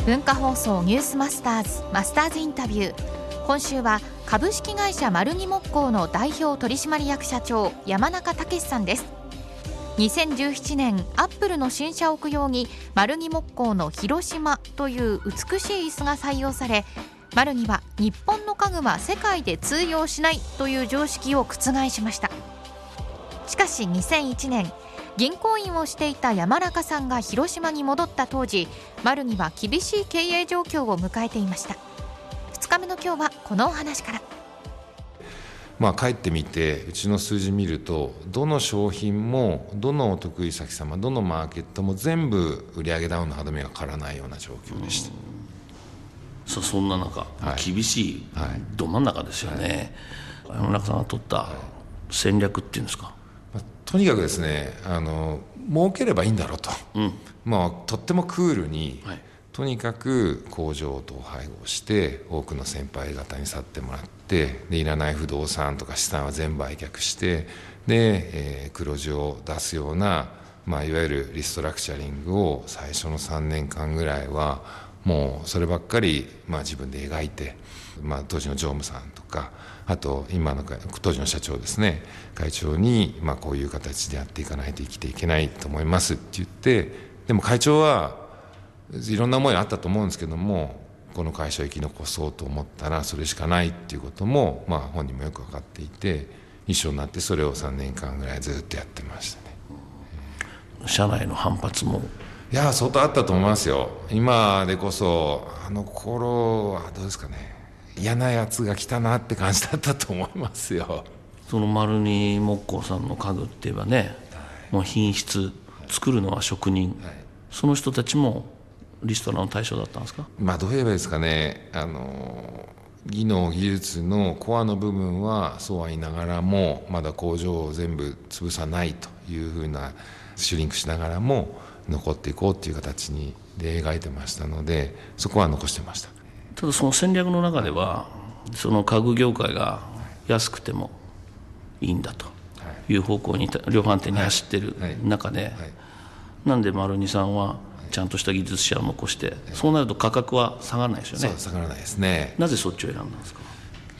文化放送ニュースマスターズインタビュー。今週は株式会社丸木木工の代表取締役社長山中武さんです。2017年アップルの新社屋用に丸木木工の広島という美しい椅子が採用され、丸木は日本の家具は世界で通用しないという常識を覆しました。しかし2001年銀行員をしていた山中さんが広島に戻った当時、丸木は厳しい経営状況を迎えていました。2日目の今日はこのお話から。 帰ってみてうちの数字見ると、どの商品もどのお得意先様、どのマーケットも全部売上ダウンの歯止めがかからないような状況でした。 そんな中、厳しいど真ん中ですよね。山中さんが取った戦略っていうんですか。 とにかくですね、儲ければいいんだろうと、とってもクールに、とにかく工場を統廃合して多くの先輩方に去ってもらって、でいらない不動産とか資産は全部売却して、で、黒字を出すような、いわゆるリストラクチャリングを最初の3年間ぐらいはもうそればっかり、自分で描いて、当時の常務さんとか、あと今の当時の社長ですね、会長に、こういう形でやっていかないと生きていけないと思いますって言って、でも会長はいろんな思いがあったと思うんですけども、この会社を生き残そうと思ったらそれしかないっていうことも、本人もよく分かっていて、一緒になってそれを3年間ぐらいずっとやってましたね。 社内の反発も相当あったと思いますよ。今でこそあの頃はどうですかね、嫌なやつが来たなって感じだったと思いますよ。 その丸木木工さんの家具って言えばね、もう品質、作るのは職人、その人たちもリストラの対象だったんですか。 どう言えばいいですかね、技能技術のコアの部分はそうは言いながらも、まだ工場を全部潰さないというふうなシュリンクしながらも残っていこうという形で描いてましたので、そこは残してました。 ただその戦略の中では、その家具業界が安くてもいいんだという方向に量販店に走ってる中で、なんで丸二さんはちゃんとした技術者を残して、そうなると価格は下がらないですよね。 下がらないですね。 なぜそっちを選んだんですか。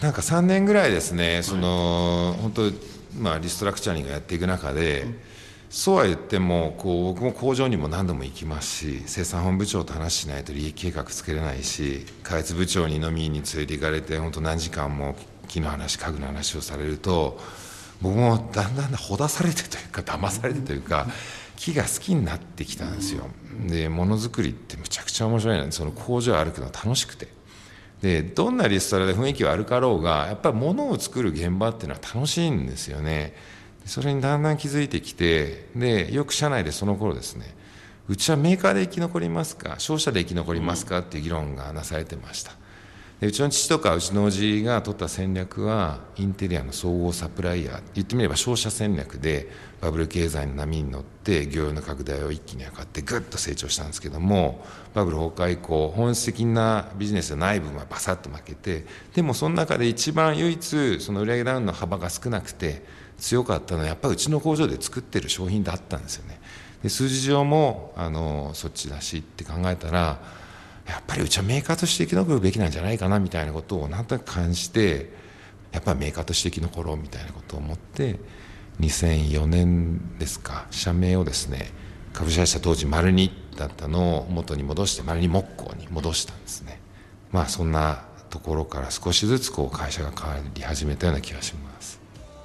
3年ぐらいですね、本当リストラクチャリングをやっていく中で、そうは言っても僕も工場にも何度も行きますし、生産本部長と話しないと利益計画つけれないし、開発部長に飲みに連れて行かれて本当何時間も木の話、家具の話をされると、僕もだんだんほだされてというか騙されてというか、木が好きになってきたんですよ。でものづくりってむちゃくちゃ面白いので、その工場を歩くのが楽しくて、でどんなリストラで雰囲気悪かろうが、やっぱり物を作る現場っていうのは楽しいんですよね。それにだんだん気づいてきて、でよく社内でその頃ですね、うちはメーカーで生き残りますか、商社で生き残りますかっていう議論がなされてました。でうちの父とかうちの叔父が取った戦略は、インテリアの総合サプライヤー、言ってみれば商社戦略で、バブル経済の波に乗って業用の拡大を一気に図ってぐっと成長したんですけども、バブル崩壊以降本質的なビジネスの内部はバサッと負けて、でもその中で一番唯一その売上ダウンの幅が少なくて強かったのは、やっぱりうちの工場で作ってる商品だったんですよね。で数字上もそっちだしって考えたら、やっぱりうちはメーカーとして生き残るべきなんじゃないかなみたいなことをなんとなく感じて、やっぱりメーカーとして生き残ろうみたいなことを思って、2004年ですか、社名をですね、株式会社当時丸二だったのを元に戻して丸二木工に戻したんですね。そんなところから少しずつ会社が変わり始めたような気がします。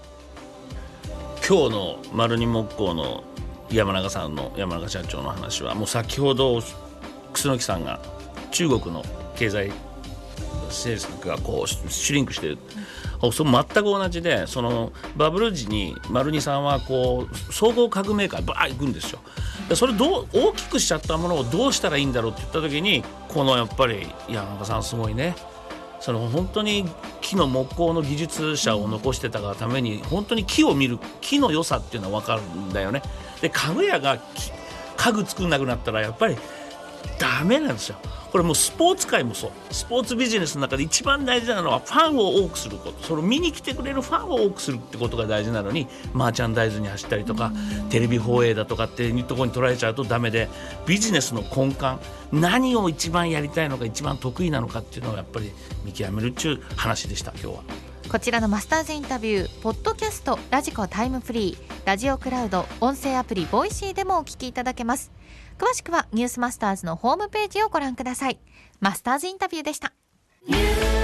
今日の丸二木工の山中社長の話は、もう先ほど楠木さんが中国の経済政策がシュリンクしている、それ全く同じで、そのバブル時に丸二さんは総合家具メーカーバー行くんですよ。でそれ大きくしちゃったものをどうしたらいいんだろうって言った時に、やっぱり山中さんすごいね、本当に木の木工の技術者を残してたがために、本当に木を見る木の良さっていうのは分かるんだよね。で家具屋が家具作んなくなったら、やっぱりダメなんですよ。これもうスポーツ界もそう、スポーツビジネスの中で一番大事なのはファンを多くすること、それを見に来てくれるファンを多くするってことが大事なのに、マーチャンダイズに走ったりとかテレビ放映だとかっていうところに捉えちゃうとダメで、ビジネスの根幹、何を一番やりたいのか、一番得意なのかっていうのをやっぱり見極めるっていう話でした。今日はこちらのマスターズインタビュー、ポッドキャスト、ラジコタイムフリー、ラジオクラウド、音声アプリボイシーでもお聞きいただけます。詳しくはニュースマスターズのホームページをご覧ください。マスターズインタビューでした。